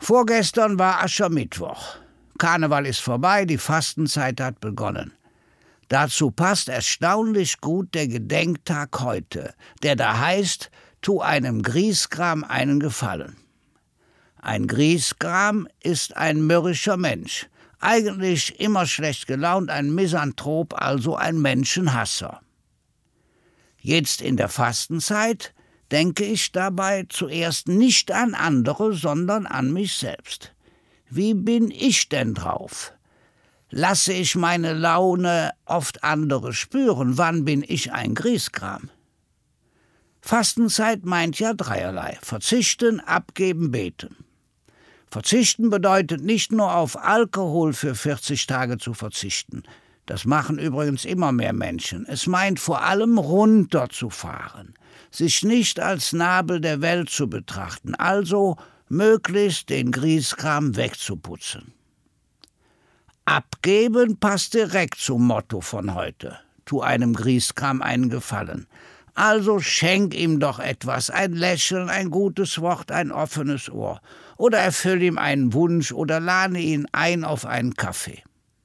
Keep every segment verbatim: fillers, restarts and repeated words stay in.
Vorgestern war Aschermittwoch. Karneval ist vorbei, die Fastenzeit hat begonnen. Dazu passt erstaunlich gut der Gedenktag heute, der da heißt, tu einem Griesgram einen Gefallen. Ein Griesgram ist ein mürrischer Mensch, eigentlich immer schlecht gelaunt, ein Misanthrop, also ein Menschenhasser. Jetzt in der Fastenzeit denke ich dabei zuerst nicht an andere, sondern an mich selbst. Wie bin ich denn drauf? Lasse ich meine Laune oft andere spüren? Wann bin ich ein Griesgram? Fastenzeit meint ja dreierlei: Verzichten, abgeben, beten. Verzichten bedeutet nicht nur auf Alkohol für vierzig Tage zu verzichten. Das machen übrigens immer mehr Menschen. Es meint vor allem runterzufahren, sich nicht als Nabel der Welt zu betrachten, also möglichst den Griesgram wegzuputzen. Abgeben passt direkt zum Motto von heute. Tu einem Griesgram einen Gefallen. Also schenk ihm doch etwas, ein Lächeln, ein gutes Wort, ein offenes Ohr. Oder erfüll ihm einen Wunsch oder lade ihn ein auf einen Kaffee.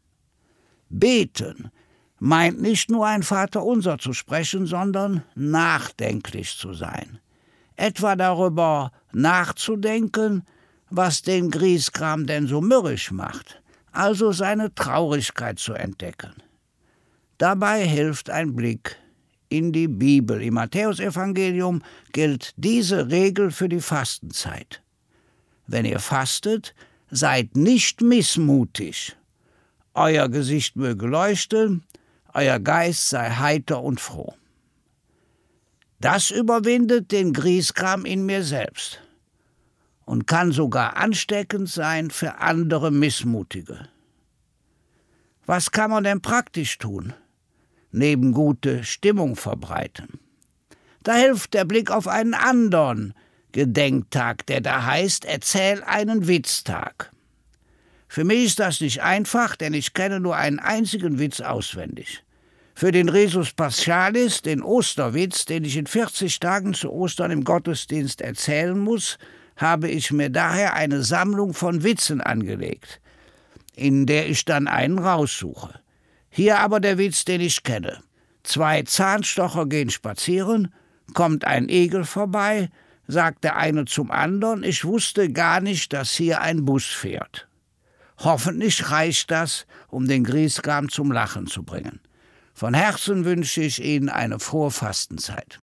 Beten meint nicht nur ein Vaterunser zu sprechen, sondern nachdenklich zu sein. Etwa darüber nachzudenken, was den Griesgram denn so mürrisch macht, also seine Traurigkeit zu entdecken. Dabei hilft ein Blick in die Bibel. Im Matthäusevangelium gilt diese Regel für die Fastenzeit. Wenn ihr fastet, seid nicht missmutig. Euer Gesicht möge leuchten, euer Geist sei heiter und froh. Das überwindet den Griesgram in mir selbst und kann sogar ansteckend sein für andere Missmutige. Was kann man denn praktisch tun? Neben gute Stimmung verbreiten. Da hilft der Blick auf einen anderen Gedenktag, der da heißt, erzähl einen Witztag. Für mich ist das nicht einfach, denn ich kenne nur einen einzigen Witz auswendig. Für den Resus Paschalis, den Osterwitz, den ich in vierzig Tagen zu Ostern im Gottesdienst erzählen muss, habe ich mir daher eine Sammlung von Witzen angelegt, in der ich dann einen raussuche. Hier aber der Witz, den ich kenne. Zwei Zahnstocher gehen spazieren, kommt ein Igel vorbei, sagt der eine zum anderen, ich wusste gar nicht, dass hier ein Bus fährt. Hoffentlich reicht das, um den Griesgram zum Lachen zu bringen. Von Herzen wünsche ich Ihnen eine frohe Fastenzeit.